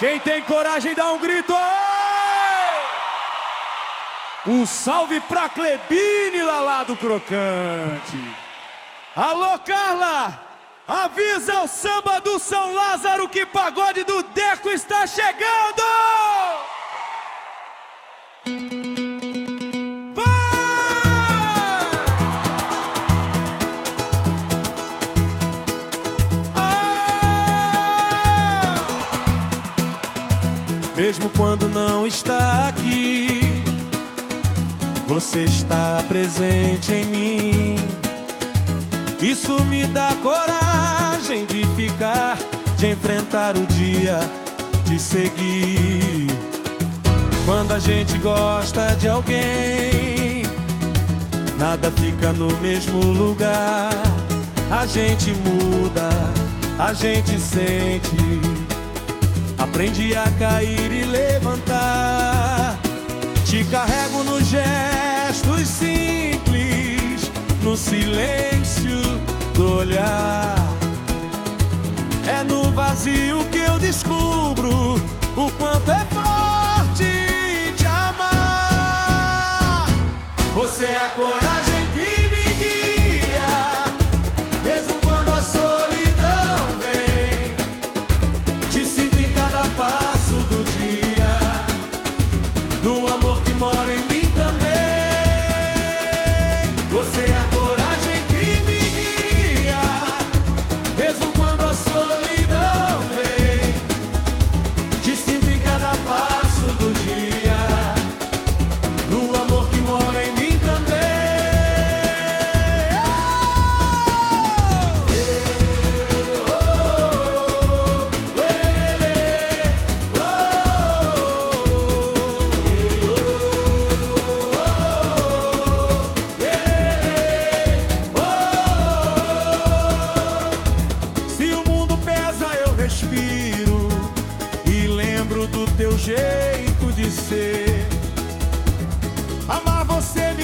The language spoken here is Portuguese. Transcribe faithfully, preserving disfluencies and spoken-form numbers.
Quem tem coragem dá um grito. Um salve pra Clebine lá do Crocante. Alô, Carla, avisa o samba do São Lázaro que pagode do Deco está chegando. Mesmo quando não está aqui, você está presente em mim. Isso me dá coragem de ficar, de enfrentar o dia, de seguir. Quando a gente gosta de alguém, nada fica no mesmo lugar. A gente muda, a gente sente, aprende a cair e levantar. Te carrego nos gestos simples, no silêncio do olhar. É no vazio que eu descubro o quanto é forte te amar. Você é a coragem que me guia, mesmo quando a solidão vem. Te sinto em cada passo do dia, no amor que mora em mim também. Você é a coragem que me guia, mesmo quando a solidão vem. Te sinto em cada passo do dia, no amor que mora em mim também. Respiro e lembro do teu jeito de ser. Amar você me